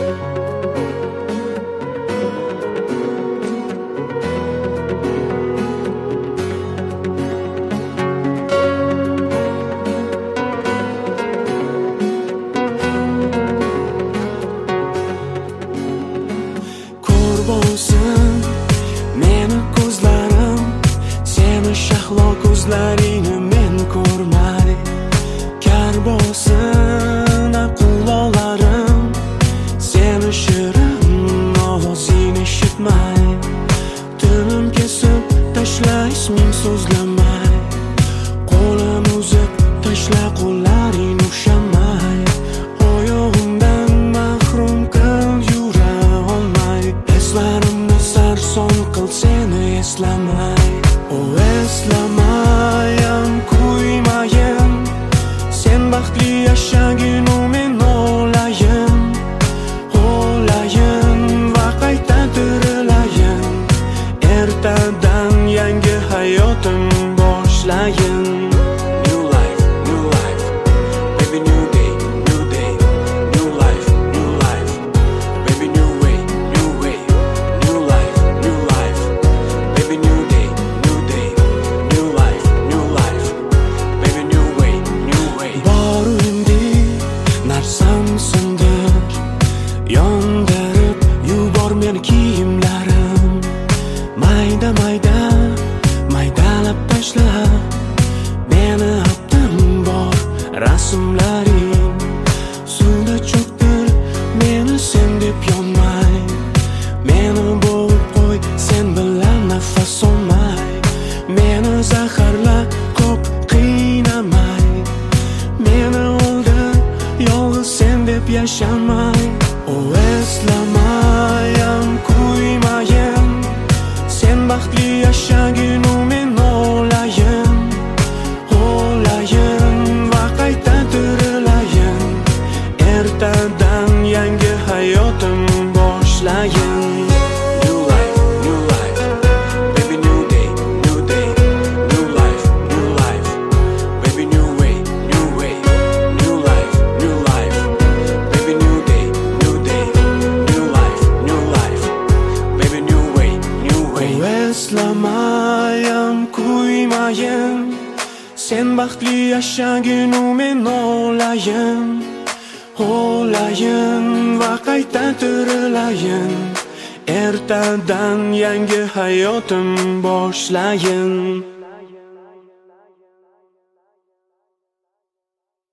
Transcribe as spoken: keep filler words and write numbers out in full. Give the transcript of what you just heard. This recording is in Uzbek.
Bo'lsin meni ko'zlarim, seni shahlo ko'zlaringni men ko'rmay. Kar bo'lsin quloqlarim, seni shirin ovozingni eshitmay. Tilim kesib tashla isming so'zlamay, qo'lim uzib tashla qo'llaringni ushamay. Oyog'imdan mahrum qil yura olmay, eslarimni sarson qil seni eslamay. O eslamayam kuymayin, sen baxtli yashagin u men o'layin. O'layin va qayta tirilayin, ertadan yangi hayotim boshlayin. New life, new life, baby new day, new day, new life, new life, baby new way, new way, new life, new life, baby new day, new day, new life, new life, baby new way, new way. Bor endi narsam sindir, yondirib yubor meni kiyimlarim. Mayda mayda maydalab tashla meni haptim bor rasmlaring. Suvda cho'ktir meni sen deb yonmay, meni bo'g'ib qo'y sen bilan nafas olmay. Meni zaharla ko'p qiynamay, meni o'ldir yolg'iz sen deb yashamay. O eslamayam kuymayin, sen baxtli yashagin u men o'layin. O'layin va qayta tirilayin, ertadan yangi hayotim boshlayin. New life, new life, baby new day, new day, new life, new life, baby new way, new way, new life, new life, baby new day, new day, new life, new life, baby new way, new way. Eslamayam kuymayin, sen baxtli yashagin u men o'layin. O'layin va qayta tirilayin, ertadan yangi hayotim boshlayin.